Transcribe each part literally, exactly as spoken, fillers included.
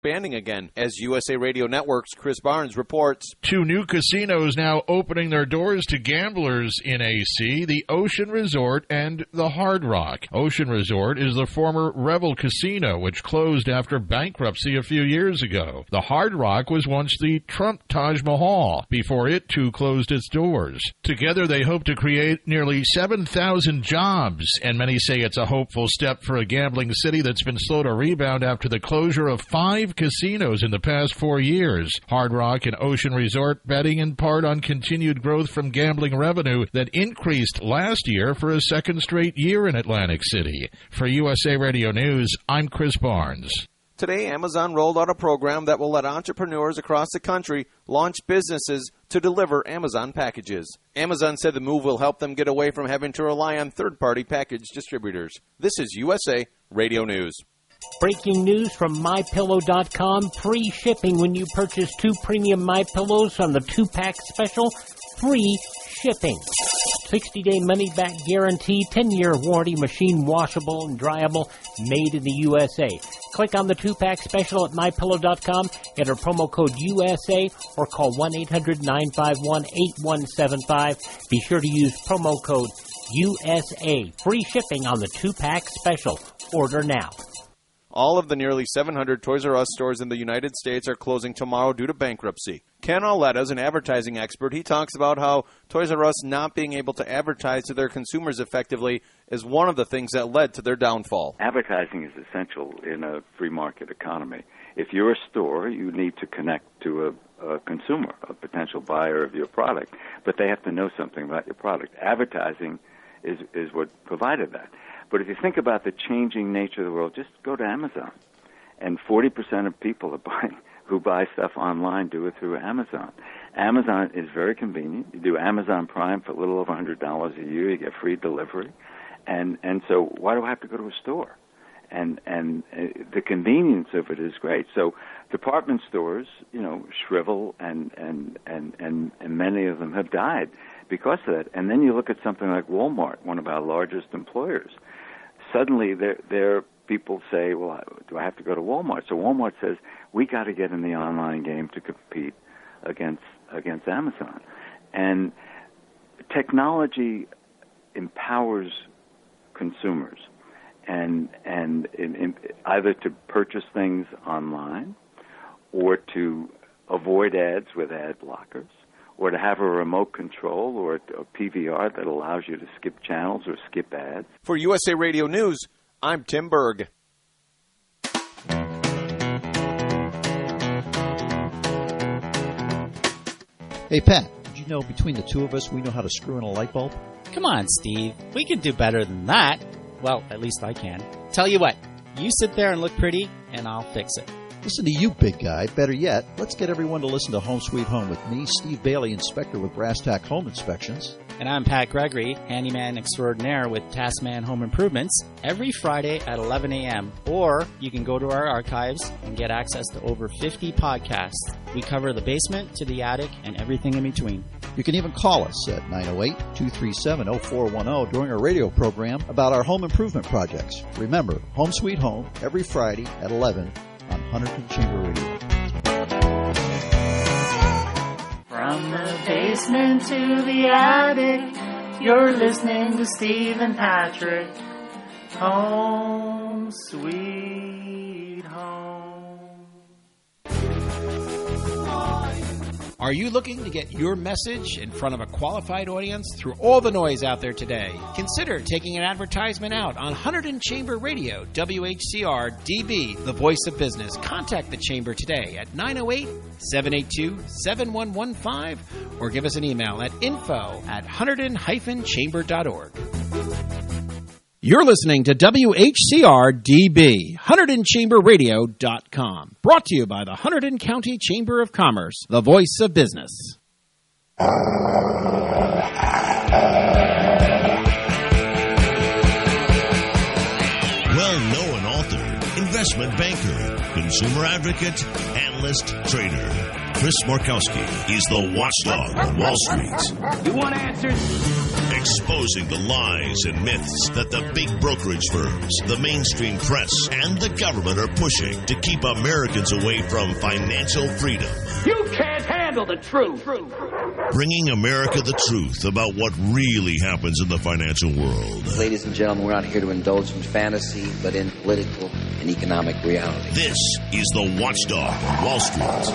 expanding again, as U S A Radio Network's Chris Barnes reports. Two new casinos now opening their doors to gamblers in A C, the Ocean Resort and the Hard Rock. Ocean Resort is the former Revel Casino, which closed after bankruptcy a few years ago. The Hard Rock was once the Trump Taj Mahal, before it too closed its doors. Together they hope to create nearly seven thousand jobs, and many say it's a hopeful step for a gambling city that's been slow to rebound after the closure of five casinos in the past four years. Hard Rock and Ocean Resort betting in part on continued growth from gambling revenue that increased last year for a second straight year in Atlantic City. For U S A Radio News, I'm Chris Barnes. Today, Amazon rolled out a program that will let entrepreneurs across the country launch businesses to deliver Amazon packages. Amazon said the move will help them get away from having to rely on third-party package distributors. This is U S A Radio News. Breaking news from My Pillow dot com. Free shipping when you purchase two premium MyPillows on the two-pack special. Free shipping. sixty-day money-back guarantee, ten-year warranty, machine washable and dryable, made in the U S A. Click on the two-pack special at My Pillow dot com, enter promo code U S A, or call one eight hundred nine five one eight one seven five. Be sure to use promo code U S A. Free shipping on the two-pack special. Order now. All of the nearly seven hundred Toys R Us stores in the United States are closing tomorrow due to bankruptcy. Ken Auletta is an advertising expert. He talks about how Toys R Us not being able to advertise to their consumers effectively is one of the things that led to their downfall. Advertising is essential in a free market economy. If you're a store, you need to connect to a, a consumer, a potential buyer of your product, but they have to know something about your product. Advertising is, is what provided that. But if you think about the changing nature of the world, just go to Amazon. And forty percent of people are buying, who buy stuff online do it through Amazon. Amazon is very convenient. You do Amazon Prime for a little over one hundred dollars a year. You get free delivery. And and so why do I have to go to a store? And and uh, the convenience of it is great. So department stores, you know, shrivel, and, and, and, and, and many of them have died because of that. And then you look at something like Walmart, one of our largest employers. Suddenly, there, there people say, well, do I have to go to Walmart? So Walmart says, we got to get in the online game to compete against against Amazon. And technology empowers consumers, and and in, in, either to purchase things online, or to avoid ads with ad blockers, or to have a remote control or a P V R that allows you to skip channels or skip ads. For U S A Radio News, I'm Tim Berg. Hey, Pat, did you know between the two of us we know how to screw in a light bulb? Come on, Steve. We can do better than that. Well, at least I can. Tell you what, you sit there and look pretty, and I'll fix it. Listen to you, big guy. Better yet, let's get everyone to listen to Home Sweet Home with me, Steve Bailey, inspector with Brass Tack Home Inspections. And I'm Pat Gregory, handyman extraordinaire with Taskman Home Improvements, every Friday at eleven a.m. Or you can go to our archives and get access to over fifty podcasts. We cover the basement to the attic and everything in between. You can even call us at nine oh eight, two three seven, oh four one oh during our radio program about our home improvement projects. Remember, Home Sweet Home, every Friday at eleven on Hunterdon Chamber Radio. From the basement to the attic, you're listening to Steve and Patrick. Home Sweet Home. Are you looking to get your message in front of a qualified audience through all the noise out there today? Consider taking an advertisement out on Hunterdon Chamber Radio, W H C R D B, the voice of business. Contact the Chamber today at nine oh eight, seven eight two, seven one one five or give us an email at info at hunterdon dash chamber dot org. You're listening to W H C R D B, Hunterdon Chamber Radio dot com. Brought to you by the Hunterdon County Chamber of Commerce, the voice of business. Well-known author, investment banker, consumer advocate, analyst, trader. Chris Markowski is the watchdog on Wall Street. You want answers? exposing the lies and myths that the big brokerage firms, the mainstream press, and the government are pushing to keep Americans away from financial freedom. You can't handle the truth. Bringing America the truth about what really happens in the financial world. Ladies and gentlemen, we're not here to indulge in fantasy, but in political and economic reality. This is the Watchdog on Wall Street.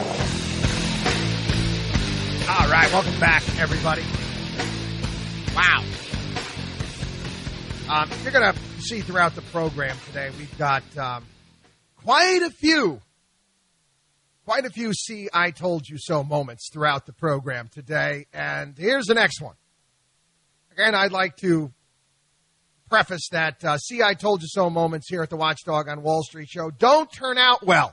All right, welcome back, everybody. Wow. Um, you're going to see throughout the program today, we've got um, quite a few, quite a few see I told you so moments throughout the program today. And here's the next one. Again, I'd like to preface that uh, see I told you so moments here at the Watchdog on Wall Street show don't turn out well.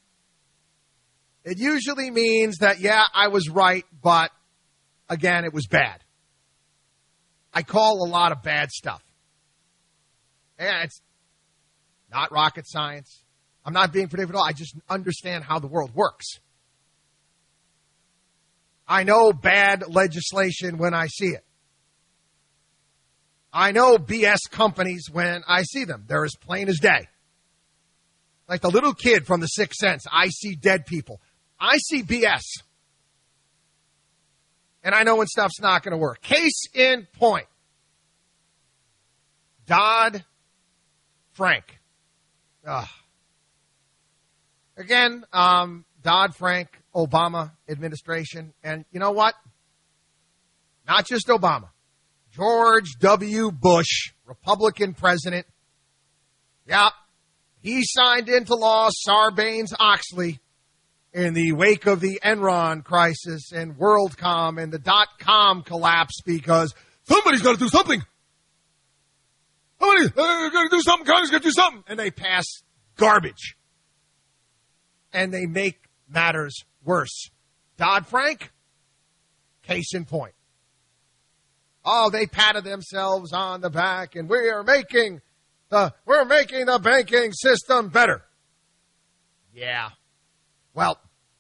It usually means that, yeah, I was right, but, again, it was bad. I call a lot of bad stuff. And it's not rocket science. I'm not being predictive at all. I just understand how the world works. I know bad legislation when I see it. I know B S companies when I see them. They're as plain as day. Like the little kid from The Sixth Sense. I see dead people. I see B S. And I know when stuff's not going to work. Case in point. Dodd-Frank. Ugh. Again, um, Dodd-Frank, Obama administration. And you know what? Not just Obama. George W. Bush, Republican president. Yeah, he signed into law Sarbanes-Oxley in the wake of the Enron crisis and WorldCom and the dot-com collapse because somebody's got to do something. Somebody's uh, got to do something. Congress got to do something. And they pass garbage. And they make matters worse. Dodd-Frank, case in point. Oh, they patted themselves on the back and we are making the, we're making the banking system better. Yeah. Well,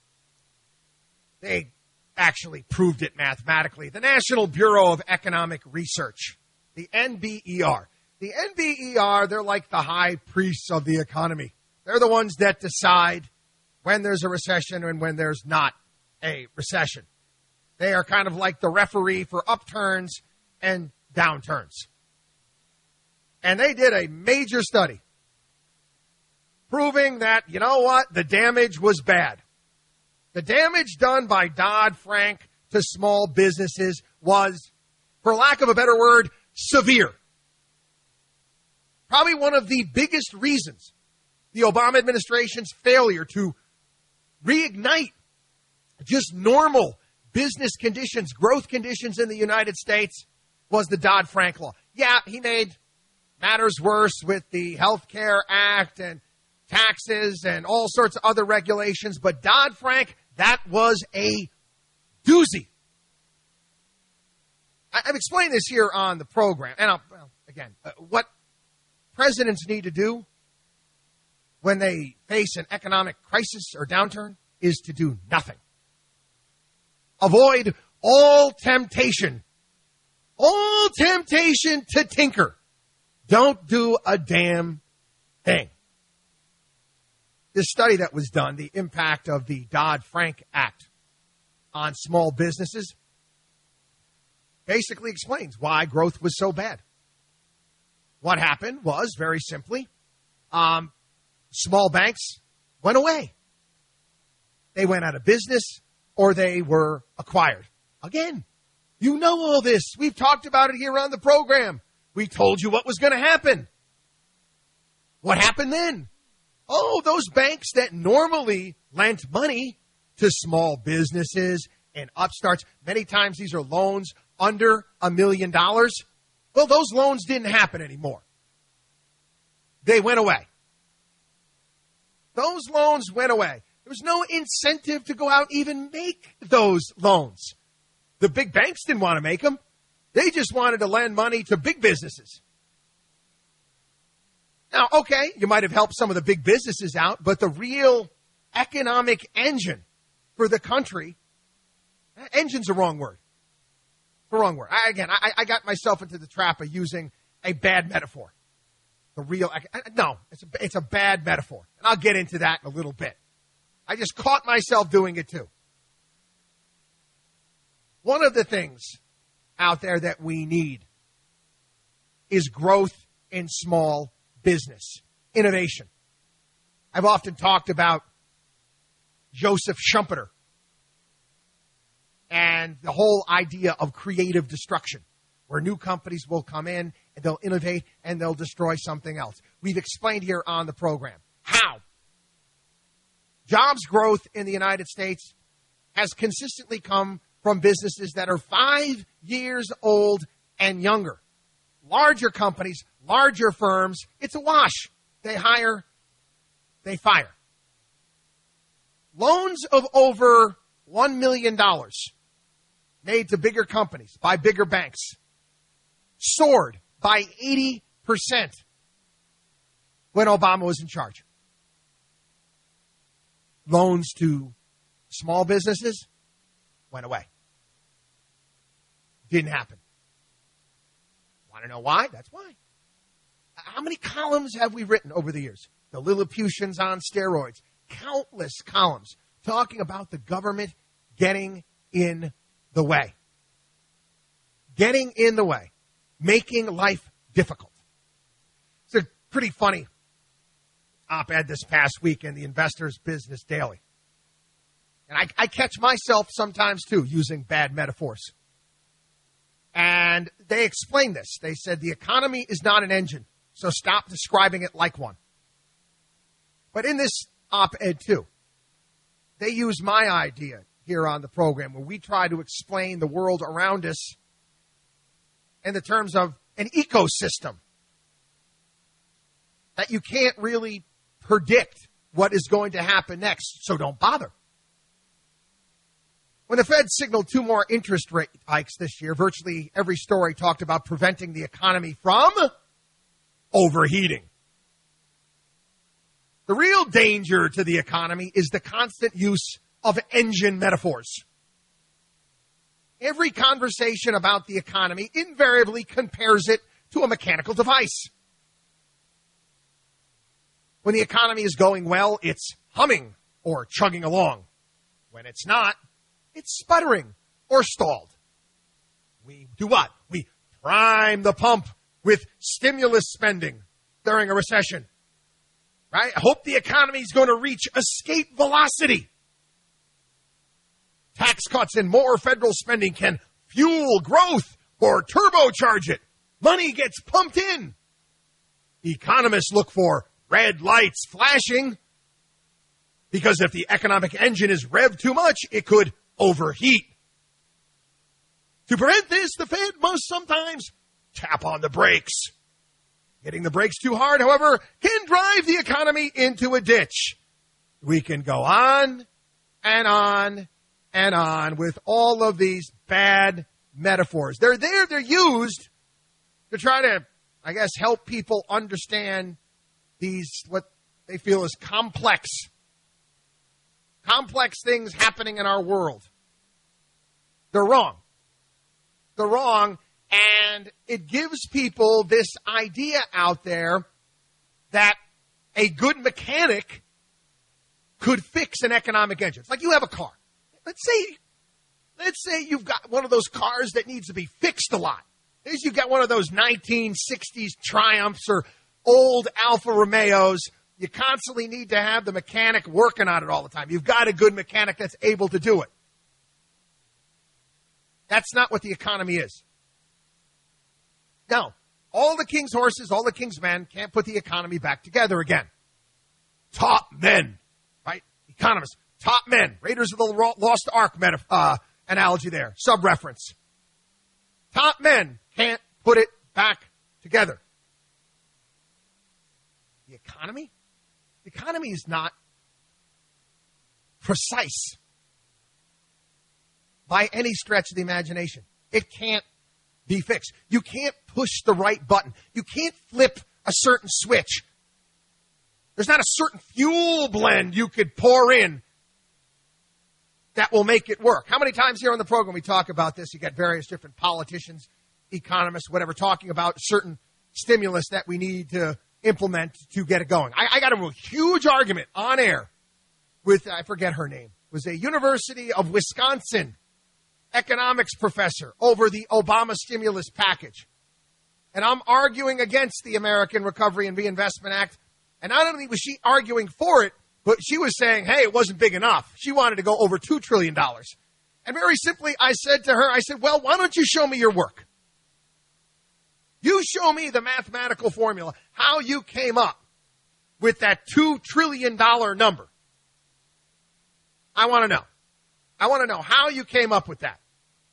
they actually proved it mathematically. The National Bureau of Economic Research, the N B E R. The N B E R, they're like the high priests of the economy. They're the ones that decide when there's a recession and when there's not a recession. They are kind of like the referee for upturns and downturns. And they did a major study proving that, you know what, the damage was bad. The damage done by Dodd-Frank to small businesses was, for lack of a better word, severe. Probably one of the biggest reasons the Obama administration's failure to reignite just normal business conditions, growth conditions in the United States was the Dodd-Frank law. Yeah, he made matters worse with the Health Care Act and taxes and all sorts of other regulations, but Dodd-Frank, that was a doozy. I've explained this here on the program, and I'll, well, again, uh, what presidents need to do when they face an economic crisis or downturn is to do nothing. Avoid all temptation, all temptation to tinker. Don't do a damn thing. This study that was done, the impact of the Dodd-Frank Act on small businesses, basically explains why growth was so bad. What happened was, very simply, um, small banks went away. They went out of business or they were acquired. Again, you know all this. We've talked about it here on the program. We told you what was going to happen. What happened then? Oh, those banks that normally lent money to small businesses and upstarts, many times these are loans under a million dollars. Well, those loans didn't happen anymore. They went away. Those loans went away. There was no incentive to go out and even make those loans. The big banks didn't want to make them. They just wanted to lend money to big businesses. Now, okay, you might have helped some of the big businesses out, but the real economic engine for the country, engine's the wrong word. The wrong word. I, again, I, I got myself into the trap of using a bad metaphor. The real, I, no, it's a, it's a bad metaphor. And I'll get into that in a little bit. I just caught myself doing it too. One of the things out there that we need is growth in small business, innovation. I've often talked about Joseph Schumpeter and the whole idea of creative destruction, where new companies will come in and they'll innovate and they'll destroy something else. We've explained here on the program how jobs growth in the United States has consistently come from businesses that are five years old and younger. Larger companies, larger firms, it's a wash. They hire, they fire. Loans of over one million dollars made to bigger companies by bigger banks soared by eighty percent when Obama was in charge. Loans to small businesses went away. Didn't happen. Want to know why? That's why. How many columns have we written over the years? The Lilliputians on steroids. Countless columns talking about the government getting in the way. Getting in the way. Making life difficult. It's a pretty funny op-ed this past week in the Investor's Business Daily. And I, I catch myself sometimes, too, using bad metaphors. And they explained this. They said the economy is not an engine, so stop describing it like one. But in this op-ed, too, they use my idea here on the program where we try to explain the world around us in the terms of an ecosystem that you can't really predict what is going to happen next, so don't bother. When the Fed signaled two more interest rate hikes this year, virtually every story talked about preventing the economy from overheating. The real danger to the economy is the constant use of engine metaphors. Every conversation about the economy invariably compares it to a mechanical device. When the economy is going well, it's humming or chugging along. When it's not, it's sputtering or stalled. We do what? We prime the pump with stimulus spending during a recession. Right? I hope the economy is going to reach escape velocity. Tax cuts and more federal spending can fuel growth or turbocharge it. Money gets pumped in. Economists look for red lights flashing because if the economic engine is revved too much, it could overheat. To prevent this, the Fed must sometimes tap on the brakes. Hitting the brakes too hard, however, can drive the economy into a ditch. We can go on and on and on with all of these bad metaphors. They're there, they're used to try to, I guess, help people understand these, what they feel is complex, complex things happening in our world. They're wrong. They're wrong. And it gives people this idea out there that a good mechanic could fix an economic engine. It's like you have a car. Let's say, let's say you've got one of those cars that needs to be fixed a lot. As you've got one of those nineteen sixties Triumphs or old Alfa Romeos. You constantly need to have the mechanic working on it all the time. You've got a good mechanic that's able to do it. That's not what the economy is. No, all the king's horses, all the king's men can't put the economy back together again. Top men, right? Economists, top men. Raiders of the Lost Ark meta, uh, analogy there, sub-reference. Top men can't put it back together. The economy? The economy is not precise by any stretch of the imagination. It can't be fixed. You can't push the right button. You can't flip a certain switch. There's not a certain fuel blend you could pour in that will make it work. How many times here on the program we talk about this? You get various different politicians, economists, whatever, talking about certain stimulus that we need to implement to get it going. I, I got a huge argument on air with, I forget her name, it was a University of Wisconsin economics professor over the Obama stimulus package. And I'm arguing against the American Recovery and Reinvestment Act. And not only was she arguing for it, but she was saying, hey, it wasn't big enough. She wanted to go over two trillion dollars. And very simply, I said to her, I said, well, why don't you show me your work? You show me the mathematical formula, how you came up with that two trillion dollars number. I want to know. I want to know how you came up with that.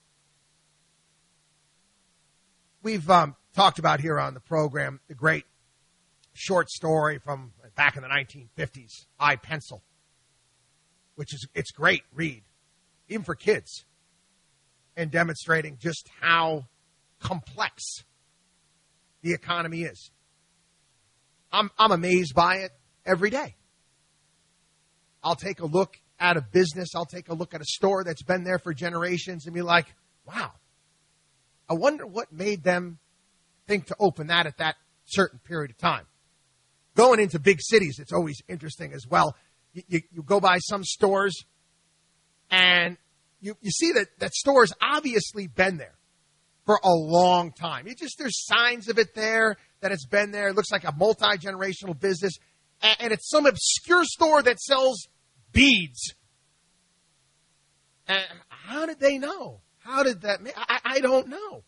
We've um, talked about here on the program the great short story from back in the nineteen fifties, I, Pencil, which is, it's great read, even for kids, and demonstrating just how complex the economy is. I'm, I'm amazed by it every day. I'll take a look at a business, I'll take a look at a store that's been there for generations and be like, wow, I wonder what made them think to open that at that certain period of time. Going into big cities, it's always interesting as well. You, you, you go by some stores, and you, you see that that store's obviously been there for a long time. You just there's signs of it there, that it's been there. It looks like a multi-generational business, and, and it's some obscure store that sells beads. And how did they know? How did that – I, I don't know.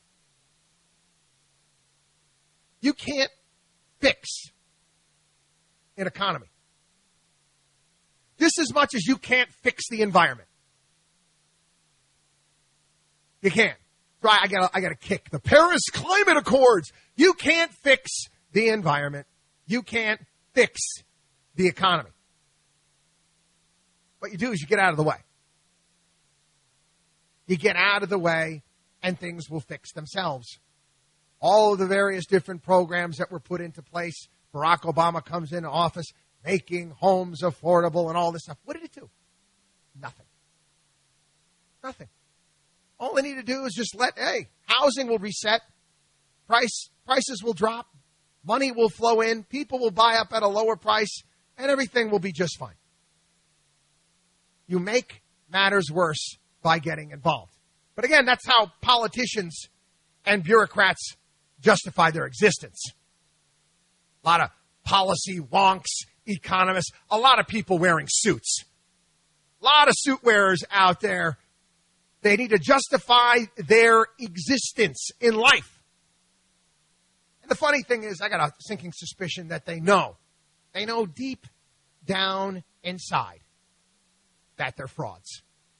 You can't fix an economy just as much as you can't fix the environment. You can't. So I, I got I got to kick the Paris Climate Accords. You can't fix the environment. You can't fix the economy. What you do is you get out of the way. You get out of the way, and things will fix themselves. All of the various different programs that were put into place. Barack Obama comes into office, making homes affordable and all this stuff. What did it do? Nothing. Nothing. All they need to do is just let, hey, housing will reset, price prices will drop, money will flow in, people will buy up at a lower price, and everything will be just fine. You make matters worse by getting involved. But again, that's how politicians and bureaucrats justify their existence. A lot of policy wonks, economists, a lot of people wearing suits. A lot of suit wearers out there. They need to justify their existence in life. And the funny thing is, I got a sinking suspicion that they know. They know deep down inside that they're frauds.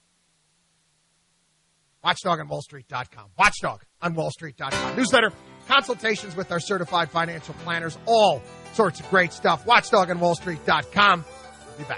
Watchdog on Wall Street dot com. Watchdog on Wall Street dot com. Newsletter, consultations with our certified financial planners, all sorts of great stuff. Watchdog on Wall Street dot com. We'll be back.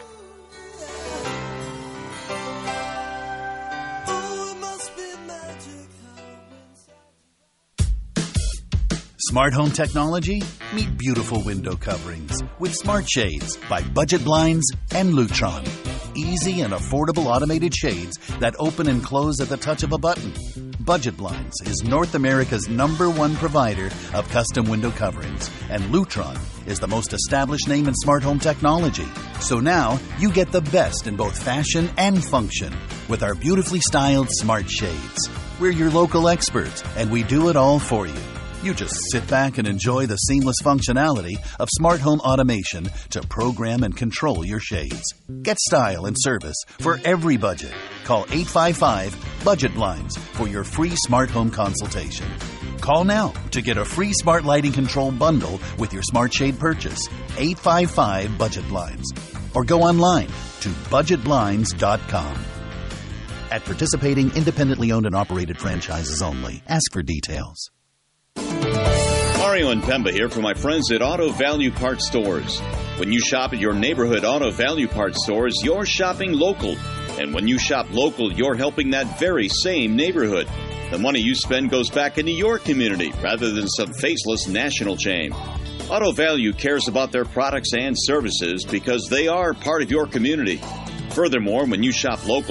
Smart home technology? Meet beautiful window coverings with Smart Shades by Budget Blinds and Lutron. Easy and affordable automated shades that open and close at the touch of a button. Budget Blinds is North America's number one provider of custom window coverings, and Lutron is the most established name in smart home technology. So now you get the best in both fashion and function with our beautifully styled Smart Shades. We're your local experts, and we do it all for you. You just sit back and enjoy the seamless functionality of smart home automation to program and control your shades. Get style and service for every budget. Call eight five five, budget blinds for your free smart home consultation. Call now to get a free smart lighting control bundle with your smart shade purchase. eight five five, budget blinds. Or go online to budget blinds dot com. At participating independently owned and operated franchises only. Ask for details. Mario and Pemba here for my friends at Auto Value Parts Stores. When you shop at your neighborhood Auto Value Parts stores, you're shopping local. And when you shop local, you're helping that very same neighborhood. The money you spend goes back into your community rather than some faceless national chain. Auto Value cares about their products and services because they are part of your community. Furthermore, when you shop local,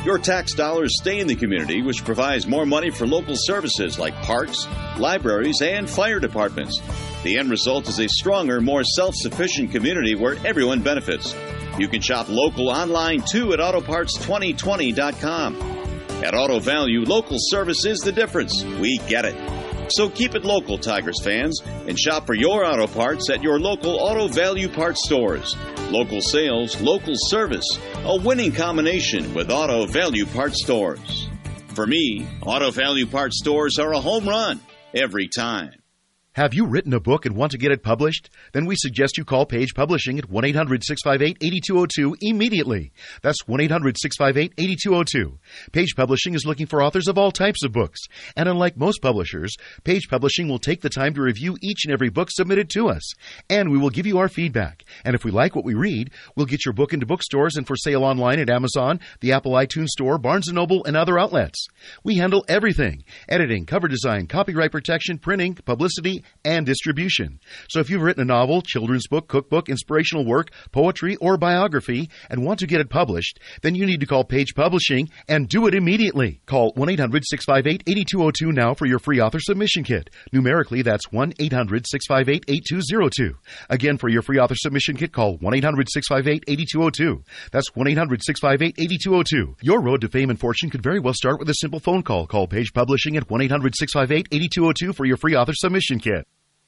Your tax dollars stay in the community, which provides more money for local services like parks, libraries, and fire departments. The end result is a stronger, more self-sufficient community where everyone benefits. You can shop local online, too, at auto parts twenty twenty dot com. At Auto Value, local service is the difference. We get it. So keep it local, Tigers fans, and shop for your auto parts at your local Auto Value Parts stores. Local sales, local service, a winning combination with Auto Value Parts stores. For me, Auto Value Parts stores are a home run every time. Have you written a book and want to get it published? Then we suggest you call Page Publishing at one eight hundred six five eight eight two zero two immediately. That's one eight hundred six five eight eight two zero two. Page Publishing is looking for authors of all types of books. And unlike most publishers, Page Publishing will take the time to review each and every book submitted to us. And we will give you our feedback. And if we like what we read, we'll get your book into bookstores and for sale online at Amazon, the Apple iTunes Store, Barnes and Noble, and other outlets. We handle everything: editing, cover design, copyright protection, printing, publicity, and distribution. So if you've written a novel, children's book, cookbook, inspirational work, poetry, or biography and want to get it published, then you need to call Page Publishing and do it immediately. Call one eight hundred six five eight eight two zero two now for your free author submission kit. Numerically, that's one eight hundred six five eight eight two zero two. Again, for your free author submission kit, call one eight hundred six five eight eight two zero two. That's one eight hundred six five eight eight two zero two. Your road to fame and fortune could very well start with a simple phone call. Call Page Publishing at one eight hundred six five eight eight two zero two for your free author submission kit.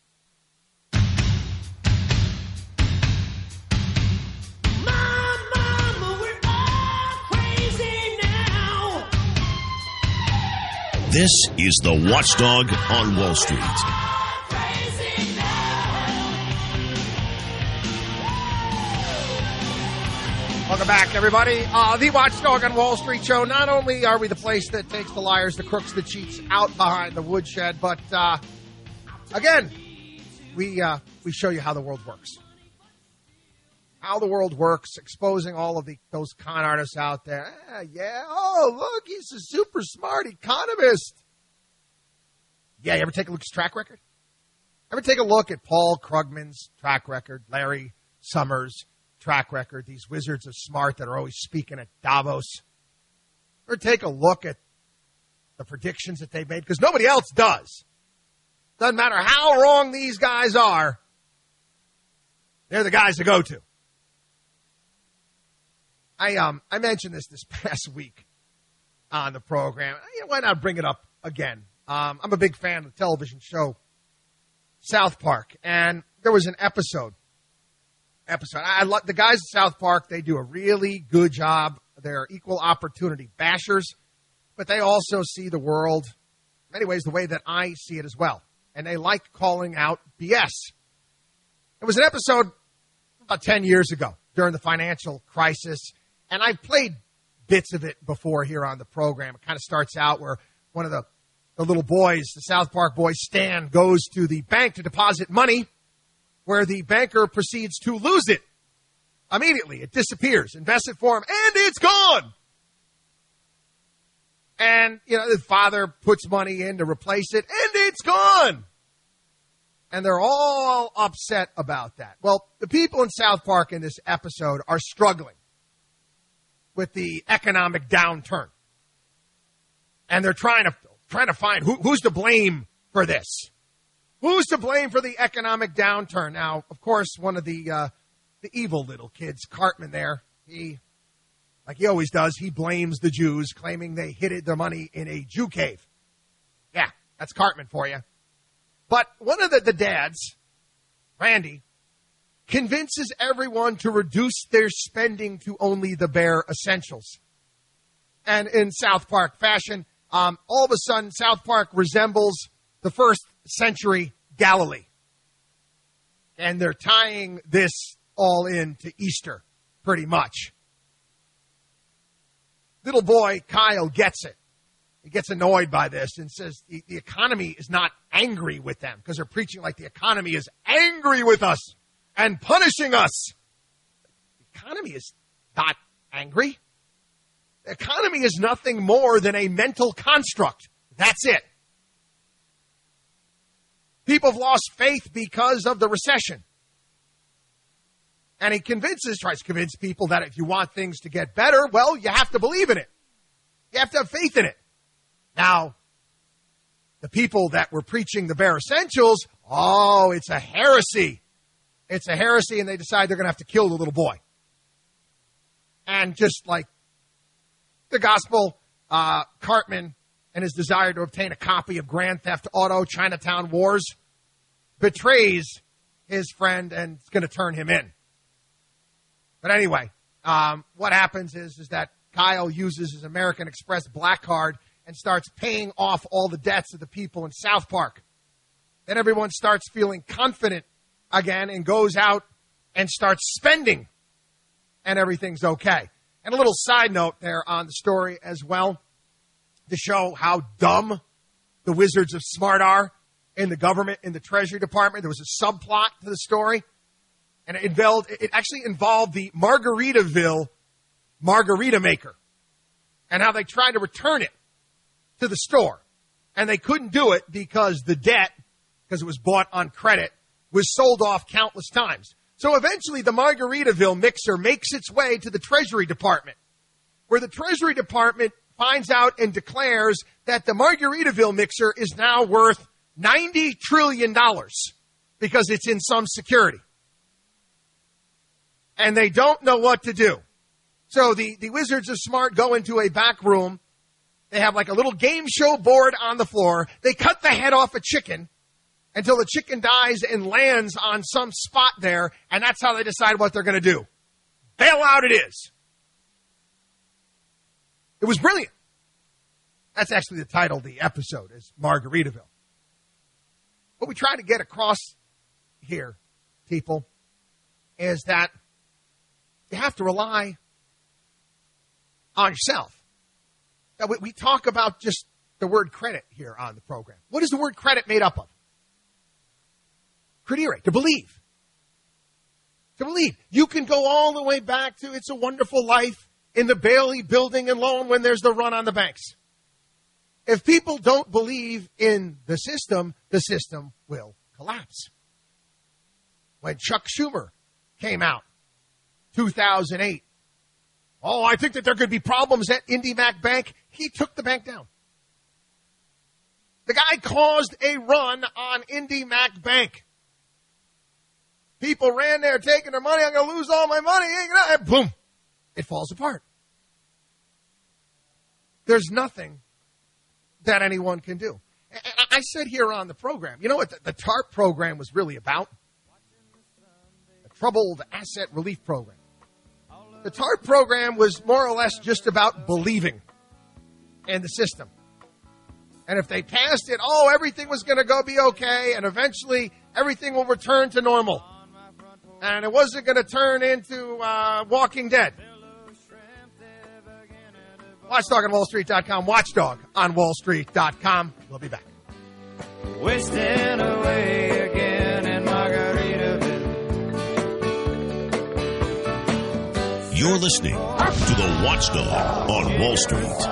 This is the Watchdog on Wall Street. Welcome back, everybody. Uh, the Watchdog on Wall Street show. Not only are we the place that takes the liars, the crooks, the cheats out behind the woodshed, but uh, again, we uh, we show you how the world works. How the world works, exposing all of the those con artists out there. Ah, yeah, oh, look, he's a super smart economist. Yeah, you ever take a look at his track record? Ever take a look at Paul Krugman's track record, Larry Summers' track record, these wizards of smart that are always speaking at Davos? Ever take a look at the predictions that they made? Because nobody else does. Doesn't matter how wrong these guys are, they're the guys to go to. I um I mentioned this this past week on the program. You know, why not bring it up again? Um, I'm a big fan of the television show South Park, and there was an episode. Episode. I love the guys at South Park. They do a really good job. They're equal opportunity bashers, but they also see the world in many ways the way that I see it as well, and they like calling out B S. It was an episode about ten years ago during the financial crisis. And I've played bits of it before here on the program. It kind of starts out where one of the, the little boys, the South Park boy, Stan, goes to the bank to deposit money, where the banker proceeds to lose it immediately. It disappears. Invest it for him, and it's gone. And, you know, the father puts money in to replace it, and it's gone. And they're all upset about that. Well, the people in South Park in this episode are struggling with the economic downturn. And they're trying to trying to find who, who's to blame for this. Who's to blame for the economic downturn? Now, of course, one of the uh, the evil little kids, Cartman there, he, like he always does, he blames the Jews, claiming they hid their money in a Jew cave. Yeah, that's Cartman for you. But one of the, the dads, Randy, convinces everyone to reduce their spending to only the bare essentials. And in South Park fashion, um, all of a sudden, South Park resembles the first century Galilee. And they're tying this all in to Easter, pretty much. Little boy Kyle gets it. He gets annoyed by this and says the, the economy is not angry with them because they're preaching like the economy is angry with us and punishing us. The economy is not angry. The economy is nothing more than a mental construct. That's it. People have lost faith because of the recession. And he convinces, tries to convince people that if you want things to get better, well, you have to believe in it. You have to have faith in it. Now, the people that were preaching the bare essentials, oh, it's a heresy. It's a heresy, and they decide they're going to have to kill the little boy. And just like the gospel, uh, Cartman and his desire to obtain a copy of Grand Theft Auto Chinatown Wars betrays his friend and is going to turn him in. But anyway, um, what happens is, is that Kyle uses his American Express black card and starts paying off all the debts of the people in South Park. Then everyone starts feeling confident again and goes out and starts spending, and everything's okay. And a little side note there on the story as well, to show how dumb the Wizards of Smart are in the government, in the Treasury Department. There was a subplot to the story, and it involved, it actually involved the Margaritaville margarita maker and how they tried to return it to the store. And they couldn't do it because the debt, because it was bought on credit, was sold off countless times. So eventually the Margaritaville mixer makes its way to the Treasury Department, where the Treasury Department finds out and declares that the Margaritaville mixer is now worth ninety trillion dollars because it's in some security. And they don't know what to do. So the, the Wizards of Smart go into a back room. They have like a little game show board on the floor. They cut the head off a chicken until the chicken dies and lands on some spot there, and that's how they decide what they're going to do. Bail out it is. It was brilliant. That's actually the title of the episode, is Margaritaville. What we try to get across here, people, is that you have to rely on yourself. Now, we, we talk about just the word credit here on the program. What is the word credit made up of? Credere, to believe. To believe. You can go all the way back to It's a Wonderful Life in the Bailey Building and loan when there's the run on the banks. If people don't believe in the system, the system will collapse. When Chuck Schumer came out, two thousand eight, oh, I think that there could be problems at IndyMac Bank. He took the bank down. The guy caused a run on IndyMac Bank. People ran there taking their money. I'm going to lose all my money. And boom, it falls apart. There's nothing that anyone can do. And I said here on the program, you know what the, the TARP program was really about? The Troubled Asset Relief Program. The TARP program was more or less just about believing in the system. And if they passed it, oh, everything was going to go be okay, and eventually everything will return to normal. And it wasn't going to turn into uh, Walking Dead. Watchdog on Wall Street dot com. Watchdog on Wall Street dot com. We'll be back. Wasting away again in Margaritaville. You're listening to the Watchdog on Wall Street.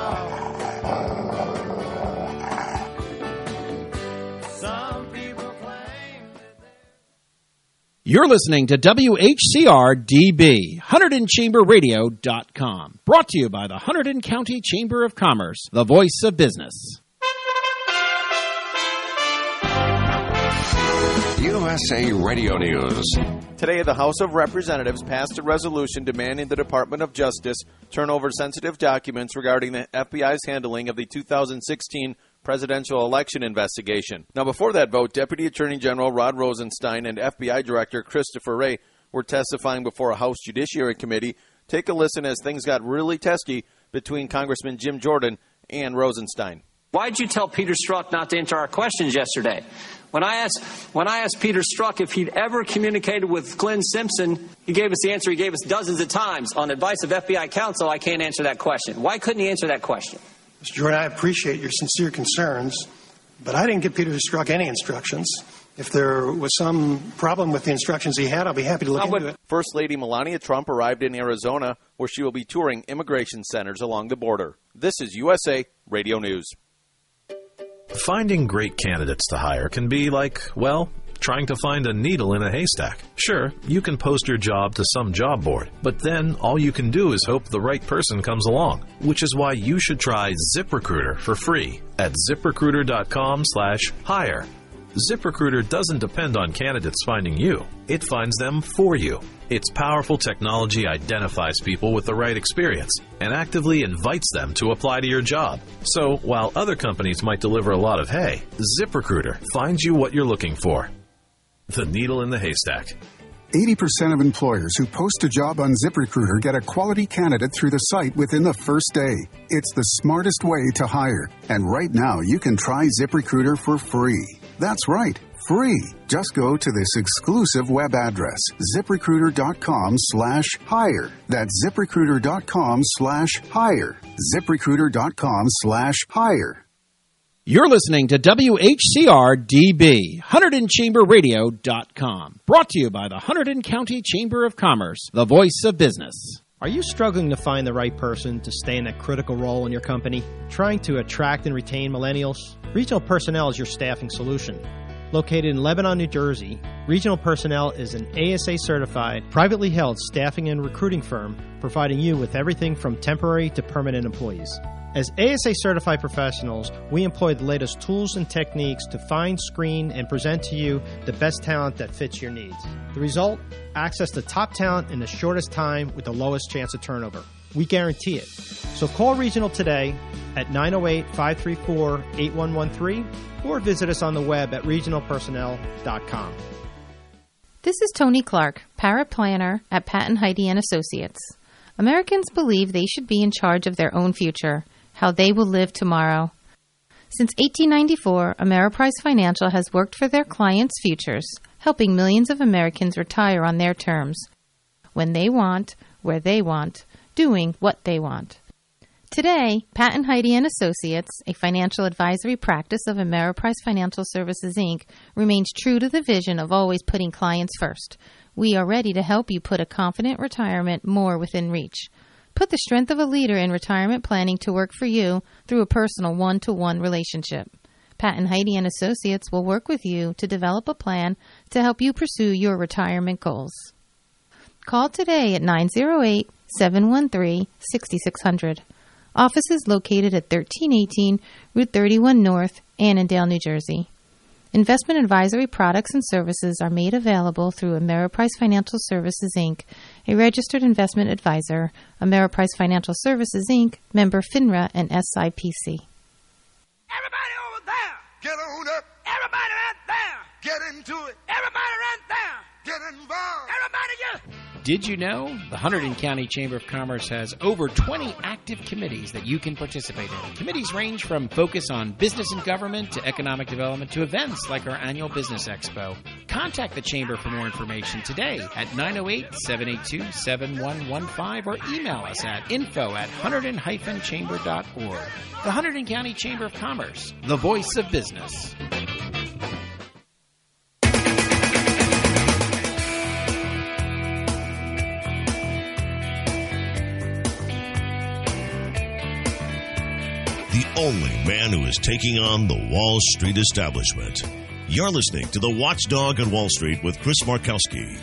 You're listening to W H C R D B, Hunterdon Chamber Radio dot com. Brought to you by the Hunterdon County Chamber of Commerce, the voice of business. U S A Radio News. Today, the House of Representatives passed a resolution demanding the Department of Justice turn over sensitive documents regarding the F B I's handling of the two thousand sixteen presidential election investigation. Now, before that vote, Deputy Attorney General Rod Rosenstein and F B I Director Christopher Wray were testifying before a House Judiciary Committee. Take a listen as things got really testy between Congressman Jim Jordan and Rosenstein. Why did you tell Peter Strzok not to answer our questions yesterday? When I asked when I asked Peter Strzok if he'd ever communicated with Glenn Simpson, he gave us the answer he gave us dozens of times. On advice of F B I counsel, I can't answer that question. Why couldn't he answer that question? Mister Jordan, I appreciate your sincere concerns, but I didn't give Peter Strzok any instructions. If there was some problem with the instructions he had, I'll be happy to look into it. First Lady Melania Trump arrived in Arizona, where she will be touring immigration centers along the border. This is U S A Radio News. Finding great candidates to hire can be like, well, trying to find a needle in a haystack. Sure, you can post your job to some job board, but then all you can do is hope the right person comes along, which is why you should try ZipRecruiter for free at ZipRecruiter.com slash hire. ZipRecruiter doesn't depend on candidates finding you. It finds them for you. Its powerful technology identifies people with the right experience and actively invites them to apply to your job. So, while other companies might deliver a lot of hay, ZipRecruiter finds you what you're looking for. The needle in the haystack. eighty percent of employers who post a job on ZipRecruiter get a quality candidate through the site within the first day. It's the smartest way to hire. And right now, you can try ZipRecruiter for free. That's right, free. Just go to this exclusive web address, ZipRecruiter.com slash hire. That's ZipRecruiter.com slash hire. ZipRecruiter.com slash hire. You're listening to W H C R D B, Hunterdon Chamber Radio dot com. Brought to you by the Hunterdon County Chamber of Commerce, the voice of business. Are you struggling to find the right person to stay in that critical role in your company? Trying to attract and retain millennials? Regional Personnel is your staffing solution. Located in Lebanon, New Jersey, Regional Personnel is an A S A-certified, privately held staffing and recruiting firm providing you with everything from temporary to permanent employees. As A S A-certified professionals, we employ the latest tools and techniques to find, screen, and present to you the best talent that fits your needs. The result? Access to top talent in the shortest time with the lowest chance of turnover. We guarantee it. So call Regional today at nine oh eight, five three four, eight one one three or visit us on the web at regional personnel dot com. This is Tony Clark, paraplanner at Patton Heidi and Associates. Americans believe they should be in charge of their own future, how they will live tomorrow. Since eighteen ninety-four, Ameriprise Financial has worked for their clients' futures, helping millions of Americans retire on their terms, when they want, where they want, doing what they want. Today, Patton Heidi and Associates, a financial advisory practice of Ameriprise Financial Services, Incorporated, remains true to the vision of always putting clients first. We are ready to help you put a confident retirement more within reach. Put the strength of a leader in retirement planning to work for you through a personal one-to-one relationship. Patton Heidi and Associates will work with you to develop a plan to help you pursue your retirement goals. Call today at nine oh eight, seven one three, six six zero zero. Office is located at thirteen eighteen Route thirty-one North, Annandale, New Jersey. Investment advisory products and services are made available through Ameriprise Financial Services, Incorporated, a registered investment advisor, Ameriprise Financial Services, Incorporated, member FINRA and S I P C. Everybody over there, get on up. Everybody right there, get into it. Everybody right there, get involved. Everybody get... Did you know the Hunterdon County Chamber of Commerce has over twenty active committees that you can participate in? Committees range from focus on business and government to economic development to events like our annual Business Expo. Contact the Chamber for more information today at nine oh eight, seven eight two, seven one one five or email us at info at hunterdon dash chamber dot org. The Hunterdon County Chamber of Commerce, the voice of business. The only man who is taking on the Wall Street establishment. You're listening to The Watchdog on Wall Street with Chris Markowski.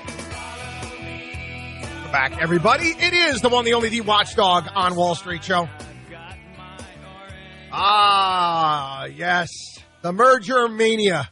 Welcome back, everybody. It is the one, the only, the Watchdog on Wall Street show. Ah, yes. The merger mania.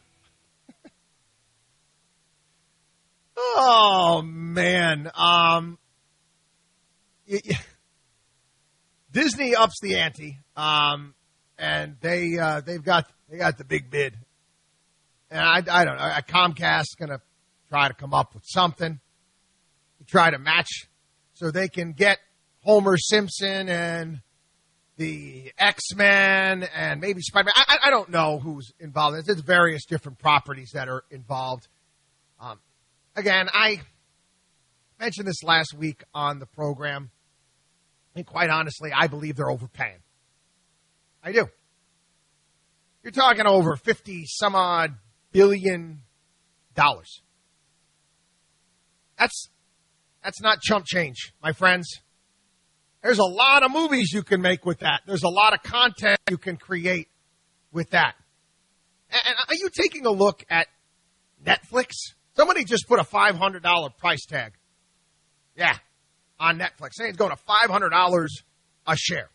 Oh, man. Um, y- y- Disney ups the ante, um, and they uh, they've got they got the big bid, and I, I don't know. Comcast's going to try to come up with something to try to match, so they can get Homer Simpson and the X-Men and maybe Spider-Man. I, I don't know who's involved. There's various different properties that are involved. Um, again, I mentioned this last week on the program. And quite honestly, I believe they're overpaying. I do. You're talking over fifty some odd billion dollars. That's that's not chump change, my friends. There's a lot of movies you can make with that. There's a lot of content you can create with that. And are you taking a look at Netflix? Somebody just put a five hundred dollars price tag. Yeah, on Netflix. Saying it's going to five hundred dollars a share.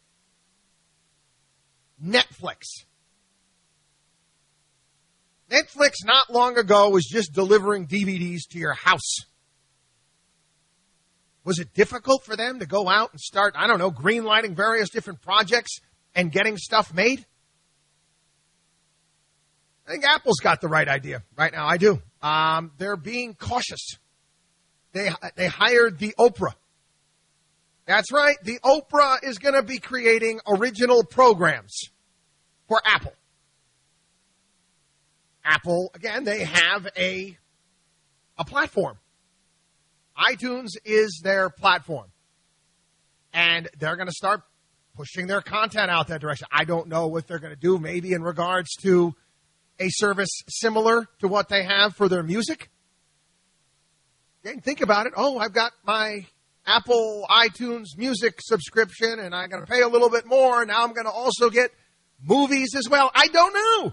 Netflix. Netflix not long ago was just delivering D V Ds to your house. Was it difficult for them to go out and start, I don't know, greenlighting various different projects and getting stuff made? I think Apple's got the right idea right now. I do. Um, they're being cautious. They they hired the Oprah. That's right. The Oprah is going to be creating original programs for Apple. Apple, again, they have a a platform. iTunes is their platform. And they're going to start pushing their content out that direction. I don't know what they're going to do, maybe in regards to a service similar to what they have for their music. Okay, think about it. Oh, I've got my Apple iTunes music subscription, and I'm going to pay a little bit more. Now I'm going to also get movies as well. I don't know.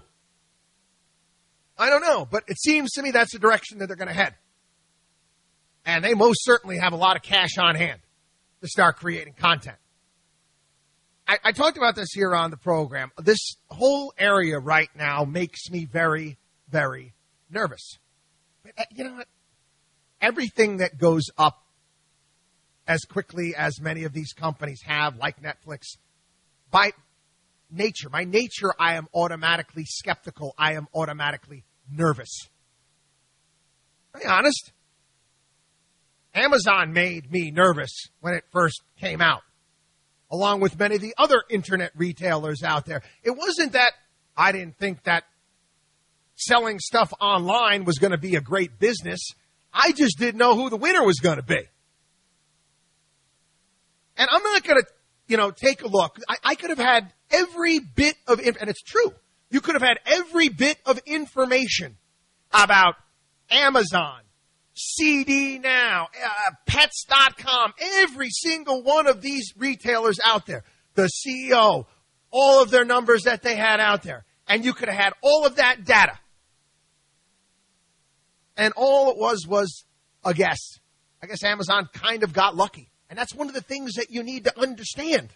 I don't know, but it seems to me that's the direction that they're going to head. And they most certainly have a lot of cash on hand to start creating content. I, I talked about this here on the program. This whole area right now makes me very, very nervous. But you know what? Everything that goes up as quickly as many of these companies have, like Netflix, by nature, by nature, I am automatically skeptical. I am automatically nervous. To be honest, Amazon made me nervous when it first came out, along with many of the other internet retailers out there. It wasn't that I didn't think that selling stuff online was going to be a great business. I just didn't know who the winner was going to be. And I'm not going to, you know, take a look. I, I could have had every bit of, inf- and it's true, you could have had every bit of information about Amazon, C D Now, uh, Pets dot com, every single one of these retailers out there, the C E O, all of their numbers that they had out there. And you could have had all of that data. And all it was was a guess. I guess Amazon kind of got lucky. And that's one of the things that you need to understand.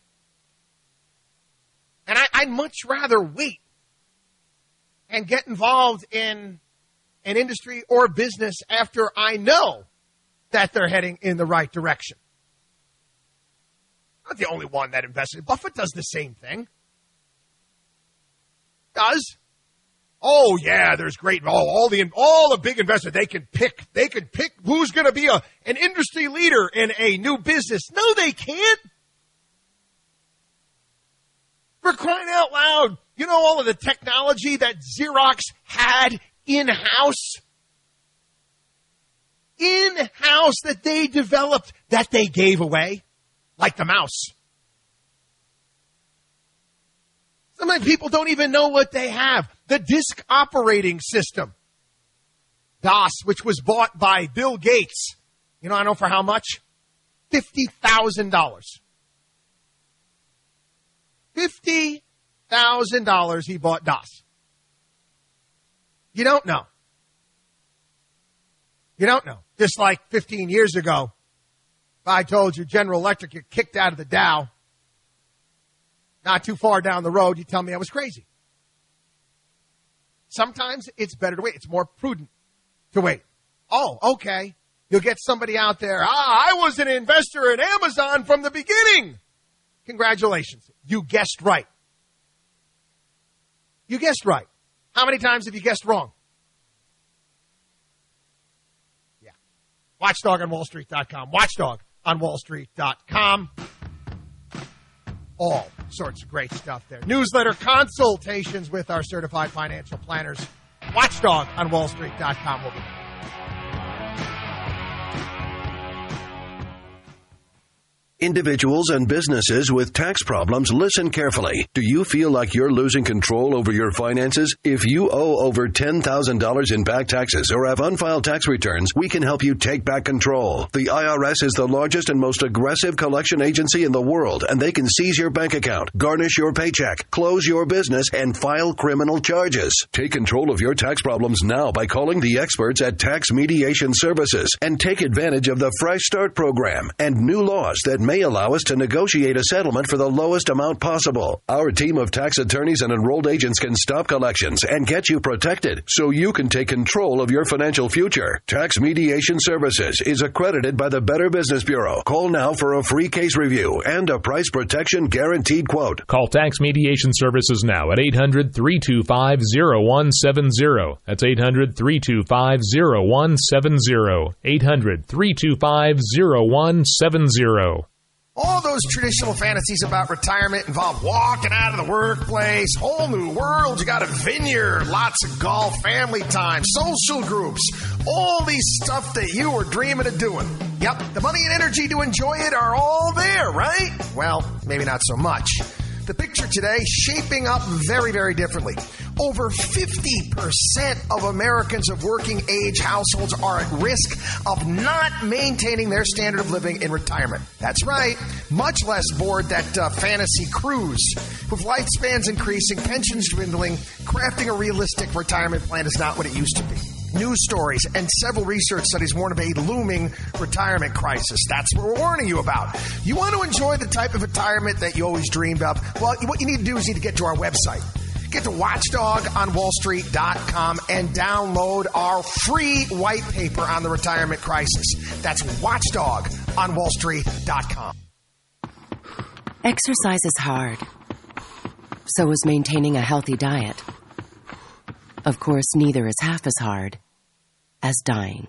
And I, I'd much rather wait and get involved in an industry or business after I know that they're heading in the right direction. I'm not the only one that invested. Buffett does the same thing. Does. Oh, yeah, there's great. Oh, all the all the big investors, they can pick. They can pick who's going to be a an industry leader in a new business. No, they can't. For crying out loud, you know all of the technology that Xerox had in-house? In-house that they developed, that they gave away, like the mouse. So many people don't even know what they have. The disk operating system, DOS, which was bought by Bill Gates. You know, I know for how much? fifty thousand dollars. fifty thousand dollars he bought DOS. You don't know. You don't know. Just like fifteen years ago, if I told you General Electric get kicked out of the Dow, not too far down the road, you tell me I was crazy. Sometimes it's better to wait. It's more prudent to wait. Oh, okay. You'll get somebody out there. Ah, I was an investor in Amazon from the beginning. Congratulations. You guessed right. You guessed right. How many times have you guessed wrong? Yeah. Watchdog on Wall Street dot com. Watchdog on Wall Street dot com. All sorts of great stuff there. Newsletter consultations with our certified financial planners. Watchdog on Wall Street dot com. We'll be back. Individuals and businesses with tax problems, listen carefully. Do you feel like you're losing control over your finances? If you owe over ten thousand dollars in back taxes or have unfiled tax returns, we can help you take back control. The I R S is the largest and most aggressive collection agency in the world, and they can seize your bank account, garnish your paycheck, close your business, and file criminal charges. Take control of your tax problems now by calling the experts at Tax Mediation Services and take advantage of the Fresh Start program and new laws that may allow us to negotiate a settlement for the lowest amount possible. Our team of tax attorneys and enrolled agents can stop collections and get you protected so you can take control of your financial future. Tax Mediation Services is accredited by the Better Business Bureau. Call now for a free case review and a price protection guaranteed quote. Call Tax Mediation Services now at eight hundred, three two five, zero one seven zero. That's eight hundred, three two five, zero one seven zero. eight hundred, three two five, zero one seven zero. All those traditional fantasies about retirement involve walking out of the workplace, whole new world. You got a vineyard, lots of golf, family time, social groups, all these stuff that you were dreaming of doing. Yep, the money and energy to enjoy it are all there, right? Well, maybe not so much. The picture today shaping up very, very differently. Over fifty percent of Americans of working age households are at risk of not maintaining their standard of living in retirement. That's right, much less board that uh, fantasy cruise. With lifespans increasing, pensions dwindling, crafting a realistic retirement plan is not what it used to be. News stories and several research studies warn of a looming retirement crisis. That's what we're warning you about. You want to enjoy the type of retirement that you always dreamed of? Well, what you need to do is you need to get to our website. Get to watchdog on wall street dot com and download our free white paper on the retirement crisis. That's watchdog on wall street dot com. Exercise is hard. So is maintaining a healthy diet. Of course, neither is half as hard as dying.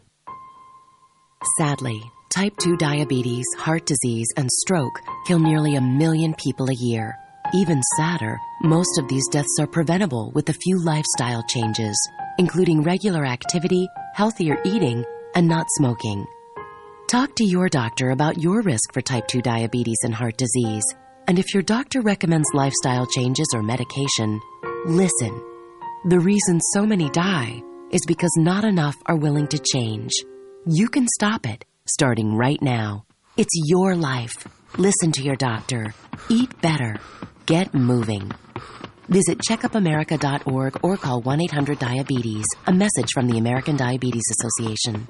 Sadly, type two diabetes, heart disease, and stroke kill nearly a million people a year. Even sadder, most of these deaths are preventable with a few lifestyle changes, including regular activity, healthier eating, and not smoking. Talk to your doctor about your risk for type two diabetes and heart disease. And if your doctor recommends lifestyle changes or medication, listen. The reason so many die is because not enough are willing to change. You can stop it, starting right now. It's your life. Listen to your doctor. Eat better. Get moving. Visit checkup america dot org or call one eight hundred diabetes. A message from the American Diabetes Association.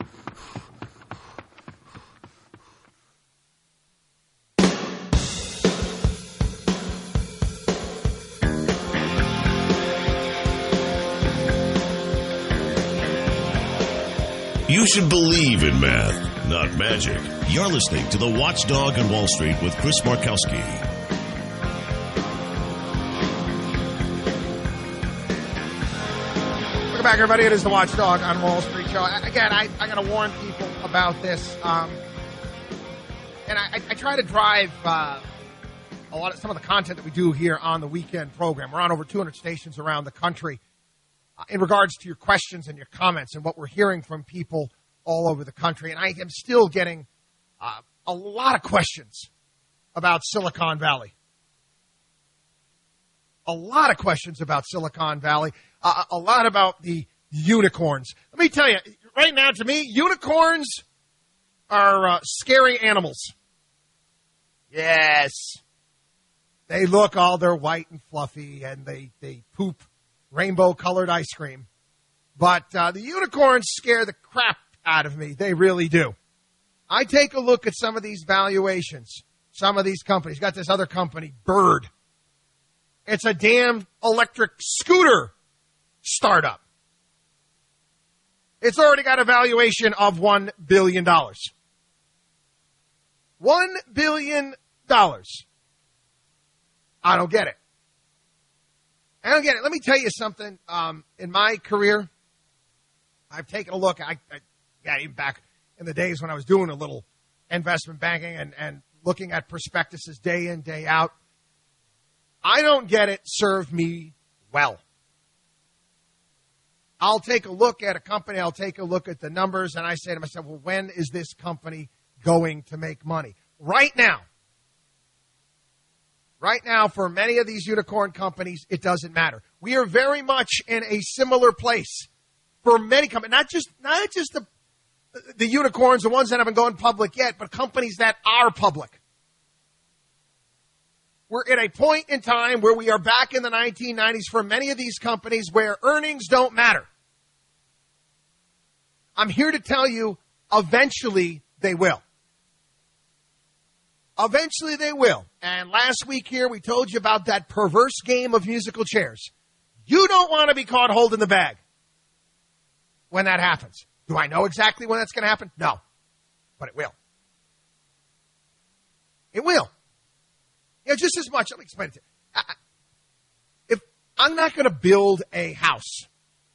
You should believe in math, not magic. You're listening to The Watchdog on Wall Street with Chris Markowski. Welcome back, everybody. It is The Watchdog on Wall Street show. Again, I, I got to warn people about this. Um, and I, I try to drive uh, a lot of some of the content that we do here on the weekend program. We're on over two hundred stations around the country. In regards to your questions and your comments and what we're hearing from people all over the country. And I am still getting uh, a lot of questions about Silicon Valley. A lot of questions about Silicon Valley. Uh, a lot about the unicorns. Let me tell you, right now, to me, unicorns are uh, scary animals. Yes. They look all, they're white and fluffy, and they, they poop rainbow-colored ice cream. But uh, the unicorns scare the crap out of me. They really do. I take a look at some of these valuations, some of these companies. Got this other company, Bird. It's a damn electric scooter startup. It's already got a valuation of one billion dollars. one billion dollars. I don't get it. I don't get it. Let me tell you something. Um, in my career, I've taken a look. I, I yeah, even back in the days when I was doing a little investment banking and, and looking at prospectuses day in, day out. I don't get it served me well. I'll take a look at a company. I'll take a look at the numbers, and I say to myself, well, when is this company going to make money? right now, right now for many of these unicorn companies, it doesn't matter. We are very much in a similar place for many companies, not just not just the the unicorns, the ones that haven't gone public yet, but companies that are public. We're at a point in time where we are back in the nineteen nineties for many of these companies where earnings don't matter. I'm here to tell you, eventually they will. Eventually they will. And last week here, we told you about that perverse game of musical chairs. You don't want to be caught holding the bag when that happens. Do I know exactly when that's going to happen? No. But it will. It will. You know, just as much, let me explain it to you. If I'm not going to build a house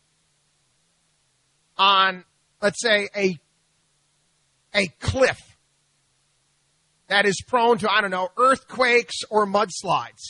on, let's say, a, a cliff that is prone to, I don't know, earthquakes or mudslides,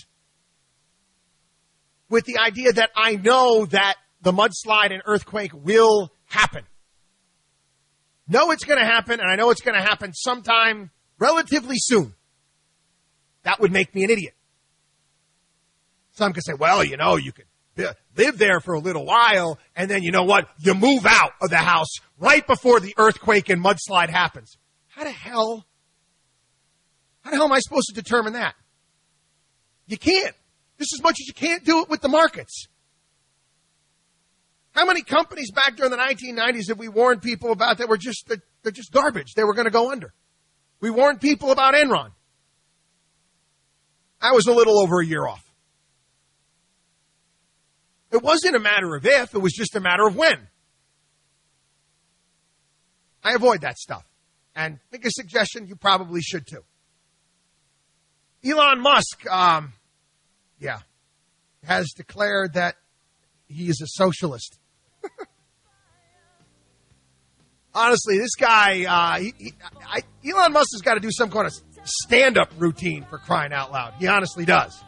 with the idea that I know that the mudslide and earthquake will happen. Know it's going to happen, and I know it's going to happen sometime relatively soon. That would make me an idiot. Some could say, well, you know, you could live there for a little while, and then you know what? You move out of the house right before the earthquake and mudslide happens. How the hell, how the hell am I supposed to determine that? You can't. Just as much as you can't do it with the markets. How many companies back during the nineteen nineties have we warned people about that were just, they're just garbage? They were going to go under. We warned people about Enron. I was a little over a year off. It wasn't a matter of if, it was just a matter of when. I avoid that stuff. And make a suggestion, you probably should too. Elon Musk, um, yeah, has declared that he is a socialist. Honestly, this guy, uh, he, he, I, Elon Musk has got to do some kind of stand-up routine for crying out loud. He honestly does.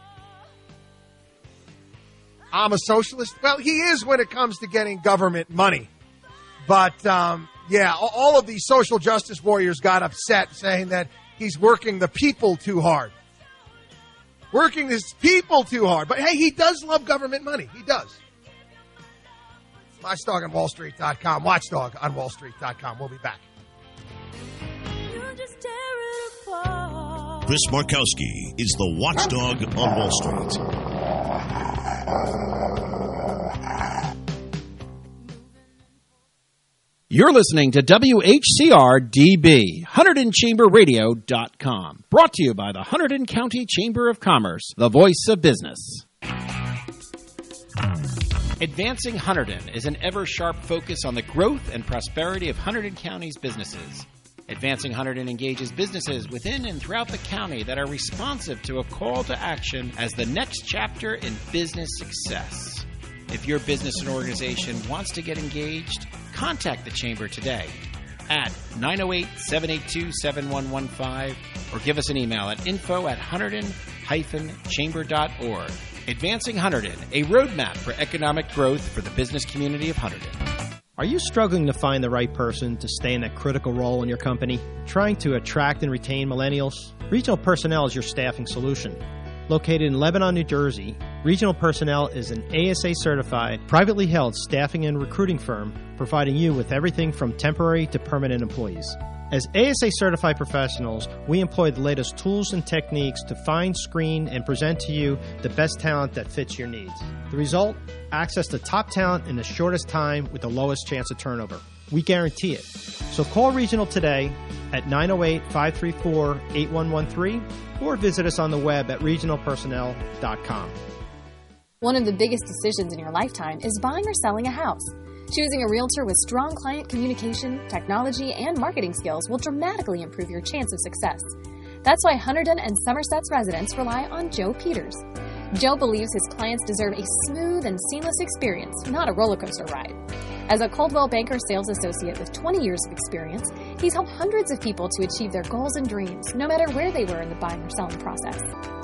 I'm a socialist. Well, he is when it comes to getting government money. But, um, yeah, all of these social justice warriors got upset saying that he's working the people too hard. Working his people too hard. But, hey, he does love government money. He does. Watchdog on Wall Street dot com. Watchdog on Wall Street dot com. We'll be back. Chris Markowski is the watchdog on Wall Street. You're listening to W H C R D B, Hunterdon Chamber Radio dot com. Brought to you by the Hunterdon County Chamber of Commerce, the voice of business. Advancing Hunterdon is an ever-sharp focus on the growth and prosperity of Hunterdon County's businesses. Advancing Hunterdon engages businesses within and throughout the county that are responsive to a call to action as the next chapter in business success. If your business and organization wants to get engaged, contact the Chamber today at nine oh eight, seven eight two, seven one one five or give us an email at info at hunterdon dash chamber dot org. Advancing Hunterdon, a roadmap for economic growth for the business community of Hunterdon. Are you struggling to find the right person to stay in that critical role in your company? Trying to attract and retain millennials? Regional Personnel is your staffing solution. Located in Lebanon, New Jersey, Regional Personnel is an A S A certified, privately held staffing and recruiting firm providing you with everything from temporary to permanent employees. As A S A certified professionals, we employ the latest tools and techniques to find, screen, and present to you the best talent that fits your needs. The result? Access to top talent in the shortest time with the lowest chance of turnover. We guarantee it. So call Regional today at nine oh eight, five three four, eight one one three or visit us on the web at regional personnel dot com. One of the biggest decisions in your lifetime is buying or selling a house. Choosing a realtor with strong client communication, technology, and marketing skills will dramatically improve your chance of success. That's why Hunterdon and Somerset's residents rely on Joe Peters. Joe believes his clients deserve a smooth and seamless experience, not a roller coaster ride. As a Coldwell Banker sales associate with twenty years of experience, he's helped hundreds of people to achieve their goals and dreams, no matter where they were in the buying or selling process.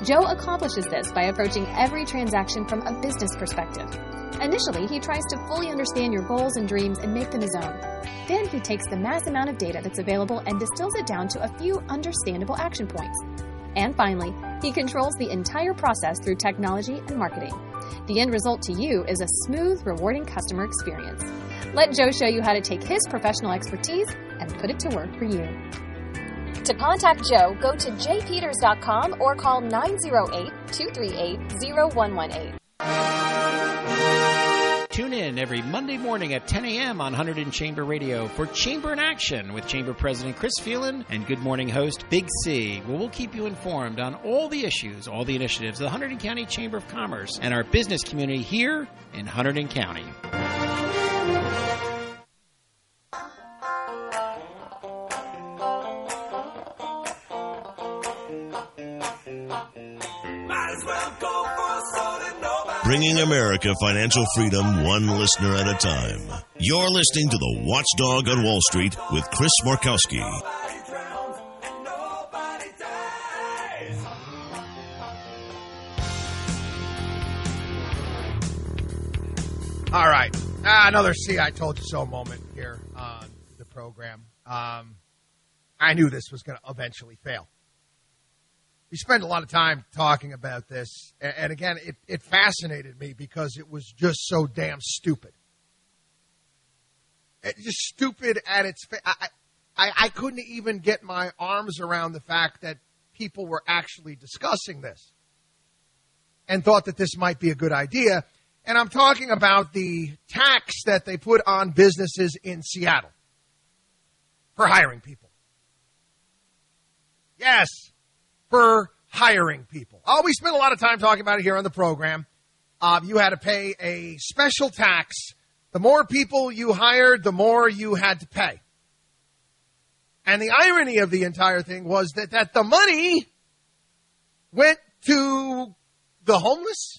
Joe accomplishes this by approaching every transaction from a business perspective. Initially, he tries to fully understand your goals and dreams and make them his own. Then he takes the mass amount of data that's available and distills it down to a few understandable action points. And finally, he controls the entire process through technology and marketing. The end result to you is a smooth, rewarding customer experience. Let Joe show you how to take his professional expertise and put it to work for you. To contact Joe, go to j peters dot com or call nine oh eight, two three eight, oh one one eight. Tune in every Monday morning at ten a.m. on one hundred in Chamber Radio for Chamber in Action with Chamber President Chris Phelan and Good Morning host Big C, where we'll keep you informed on all the issues, all the initiatives of the Hunterdon County Chamber of Commerce and our business community here in Hunterdon County. Bringing America financial freedom one listener at a time. You're listening to the Watchdog on Wall Street with Chris Markowski. All right. Ah, another See, I Told You So moment here on the program. Um, I knew this was going to eventually fail. We spent a lot of time talking about this, and, and again, it, it fascinated me because it was just so damn stupid. It, just stupid at its fa- I, I, I couldn't even get my arms around the fact that people were actually discussing this and thought that this might be a good idea. And I'm talking about the tax that they put on businesses in Seattle for hiring people. Yes. For hiring people. Oh, we spent a lot of time talking about it here on the program. Uh, you had to pay a special tax. The more people you hired, the more you had to pay. And the irony of the entire thing was that, that the money went to the homeless.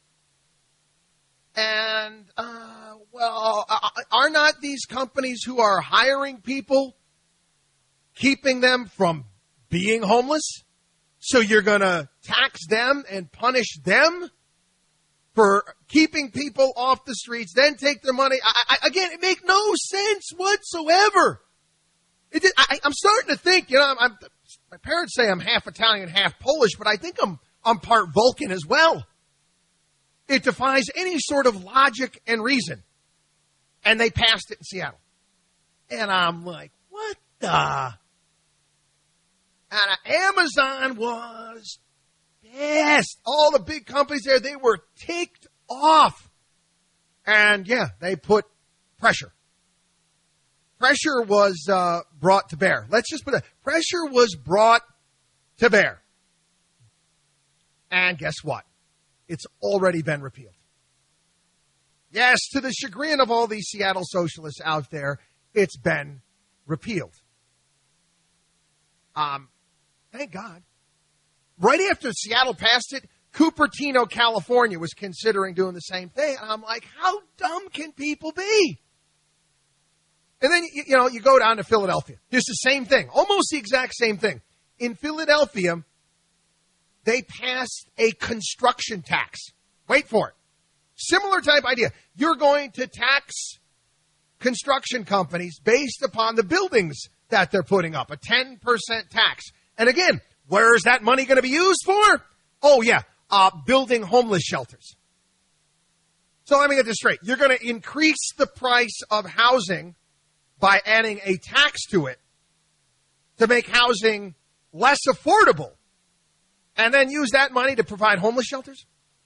And, uh, well, are not these companies who are hiring people keeping them from being homeless? So you're going to tax them and punish them for keeping people off the streets, then take their money. I, I, again, it makes no sense whatsoever. It did, I, I'm starting to think, you know, I'm, my parents say I'm half Italian, half Polish, but I think I'm, I'm part Vulcan as well. It defies any sort of logic and reason. And they passed it in Seattle. And I'm like, what the... And Amazon was pissed. All the big companies there, they were ticked off. And, yeah, they put pressure. Pressure was uh, brought to bear. Let's just put it. Pressure was brought to bear. And guess what? It's already been repealed. Yes, to the chagrin of all these Seattle socialists out there, it's been repealed. Um. Thank God. Right after Seattle passed it, Cupertino, California was considering doing the same thing. And I'm like, how dumb can people be? And then, you, you know, you go down to Philadelphia. It's the same thing. Almost the exact same thing. In Philadelphia, they passed a construction tax. Wait for it. Similar type idea. You're going to tax construction companies based upon the buildings that they're putting up. A ten percent tax. And again, where is that money going to be used for? Oh, yeah, uh, building homeless shelters. So let me get this straight. You're going to increase the price of housing by adding a tax to it to make housing less affordable and then use that money to provide homeless shelters?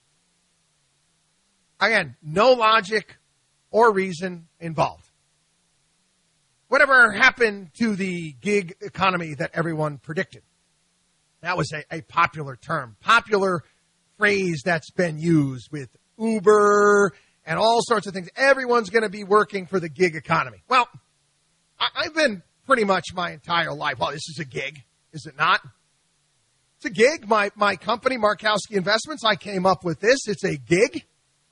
Again, no logic or reason involved. Whatever happened to the gig economy that everyone predicted? That was a, a popular term, popular phrase that's been used with Uber and all sorts of things. Everyone's going to be working for the gig economy. Well, I, I've been pretty much my entire life. Well, this is a gig, is it not? It's a gig. My, my company, Markowski Investments, I came up with this. It's a gig.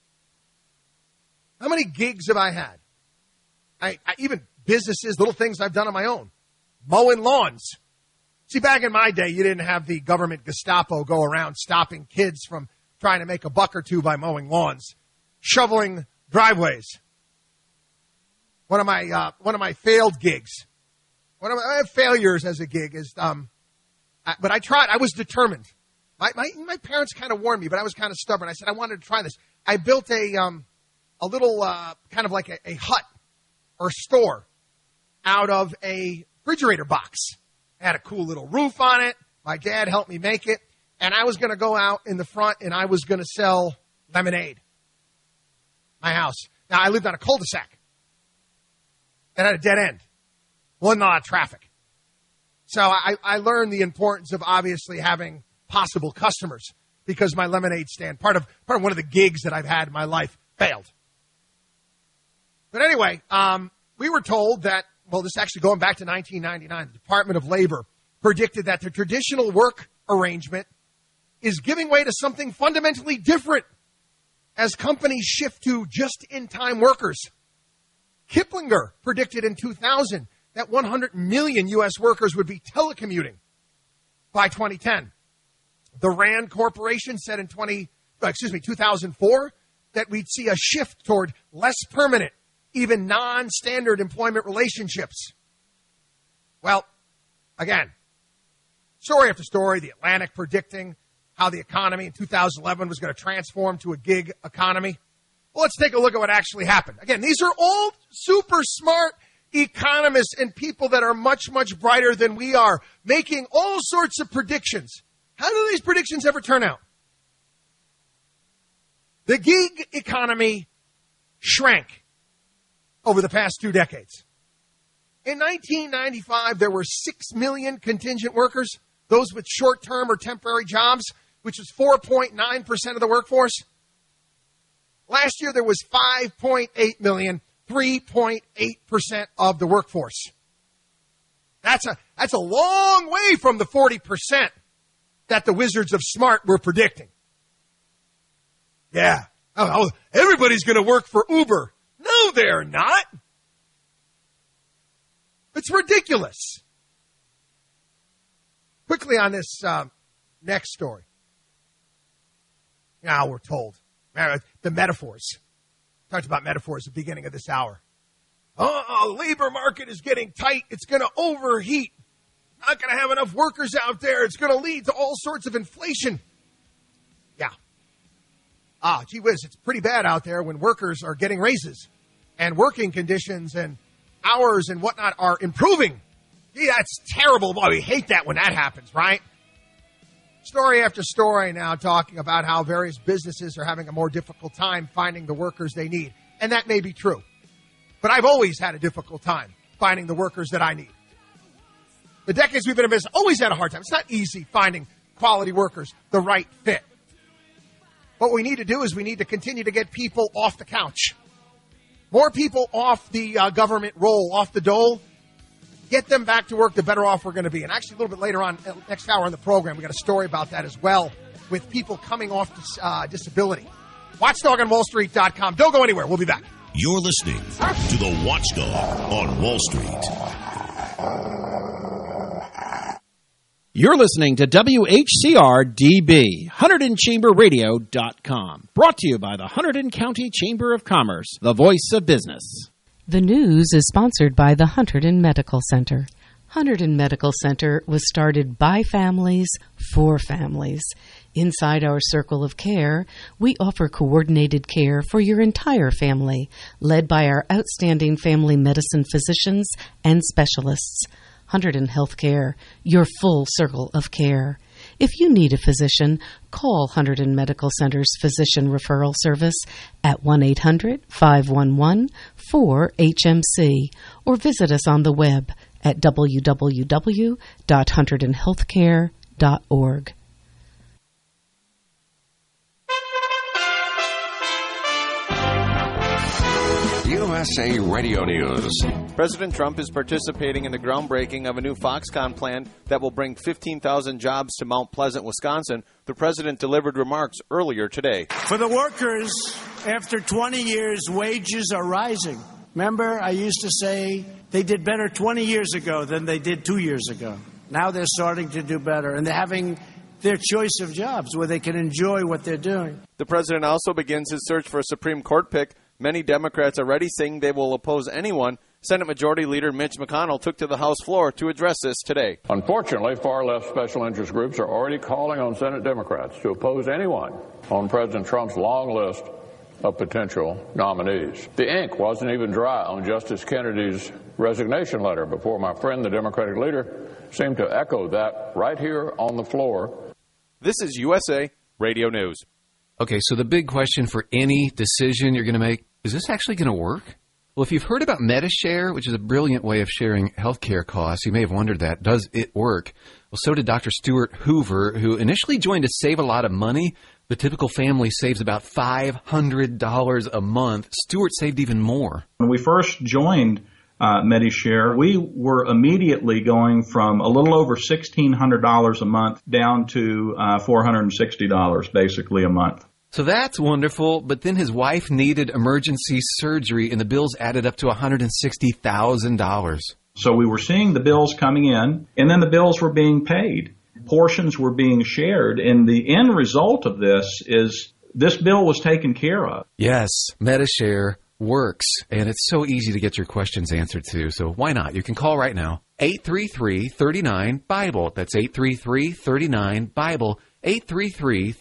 How many gigs have I had? I, I even... Businesses, little things I've done on my own. Mowing lawns. See, back in my day, you didn't have the government Gestapo go around stopping kids from trying to make a buck or two by mowing lawns, shoveling driveways. One of my uh, one of my failed gigs, one of my I have failures as a gig is, um, I, but I tried. I was determined. My my my parents kind of warned me, but I was kind of stubborn. I said I wanted to try this. I built a um a little uh, kind of like a, a hut or store out of a refrigerator box. It had a cool little roof on it. My dad helped me make it, and I was going to go out in the front and I was going to sell lemonade. My house. Now I lived on a cul-de-sac. It had a dead end. Wasn't a lot of traffic. So I, I learned the importance of obviously having possible customers because my lemonade stand, part of part of one of the gigs that I've had in my life, failed. But anyway, um, we were told that, well, this is actually going back to nineteen ninety-nine, the Department of Labor predicted that the traditional work arrangement is giving way to something fundamentally different as companies shift to just-in-time workers. Kiplinger predicted in two thousand that one hundred million U S workers would be telecommuting by twenty ten. The Rand Corporation said in twenty, excuse me, two thousand four that we'd see a shift toward less permanent, even non-standard employment relationships. Well, again, story after story, The Atlantic predicting how the economy in two thousand eleven was going to transform to a gig economy. Well, let's take a look at what actually happened. Again, these are all super smart economists and people that are much, much brighter than we are, making all sorts of predictions. How do these predictions ever turn out? The gig economy shrank over the past two decades. In nineteen ninety-five, there were six million contingent workers, those with short-term or temporary jobs, which was four point nine percent of the workforce. Last year, there was five point eight million, three point eight percent of the workforce. That's a, that's a long way from the forty percent that the Wizards of Smart were predicting. Yeah. Oh, everybody's going to work for Uber. No, they're not. It's ridiculous. Quickly on this um, next story. Now we're told. The metaphors. Talked about metaphors at the beginning of this hour. Oh, the labor market is getting tight. It's going to overheat. Not going to have enough workers out there. It's going to lead to all sorts of inflation. Yeah. Ah, gee whiz, it's pretty bad out there when workers are getting raises and working conditions and hours and whatnot are improving. Gee, that's terrible. Boy, we hate that when that happens, right? Story after story now talking about how various businesses are having a more difficult time finding the workers they need. And that may be true. But I've always had a difficult time finding the workers that I need. The decades we've been in business, always had a hard time. It's not easy finding quality workers, the right fit. What we need to do is we need to continue to get people off the couch. More people off the uh, government roll, off the dole. Get them back to work, the better off we're going to be. And actually, a little bit later on, next hour on the program, we got a story about that as well, with people coming off dis- uh, disability. watchdog on wall street dot com. Don't go anywhere. We'll be back. You're listening to the Watchdog on Wall Street. You're listening to W H C R D B, Hunterdon Chamber Radio dot com. Brought to you by the Hunterdon County Chamber of Commerce, the voice of business. The news is sponsored by the Hunterdon Medical Center. Hunterdon Medical Center was started by families for families. Inside our circle of care, we offer coordinated care for your entire family, led by our outstanding family medicine physicians and specialists. Hunterdon Healthcare, your full circle of care. If you need a physician, call Hunterdon Medical Center's Physician Referral Service at one eight hundred, five one one, four H M C or visit us on the web at w w w dot hunterdon healthcare dot org. U S A Radio News. President Trump is participating in the groundbreaking of a new Foxconn plan that will bring fifteen thousand jobs to Mount Pleasant, Wisconsin. The president delivered remarks earlier today. For the workers, after twenty years, wages are rising. Remember, I used to say they did better twenty years ago than they did two years ago. Now they're starting to do better, and they're having their choice of jobs where they can enjoy what they're doing. The president also begins his search for a Supreme Court pick. Many Democrats are already saying they will oppose anyone. Senate Majority Leader Mitch McConnell took to the House floor to address this today. Unfortunately, far-left special interest groups are already calling on Senate Democrats to oppose anyone on President Trump's long list of potential nominees. The ink wasn't even dry on Justice Kennedy's resignation letter before my friend, the Democratic leader, seemed to echo that right here on the floor. This is U S A Radio News. Okay, so the big question for any decision you're going to make, is this actually going to work? Well, if you've heard about MediShare, which is a brilliant way of sharing healthcare costs, you may have wondered that. Does it work? Well, so did Doctor Stuart Hoover, who initially joined to save a lot of money. The typical family saves about five hundred dollars a month. Stuart saved even more. When we first joined uh, MediShare, we were immediately going from a little over sixteen hundred dollars a month down to uh, four hundred sixty dollars basically a month. So that's wonderful, but then his wife needed emergency surgery, and the bills added up to one hundred sixty thousand dollars. So we were seeing the bills coming in, and then the bills were being paid. Portions were being shared, and the end result of this is this bill was taken care of. Yes, MediShare works, and it's so easy to get your questions answered too, so why not? You can call right now, eight three three, three nine, BIBLE. That's eight three three, three nine, BIBLE, eight three three,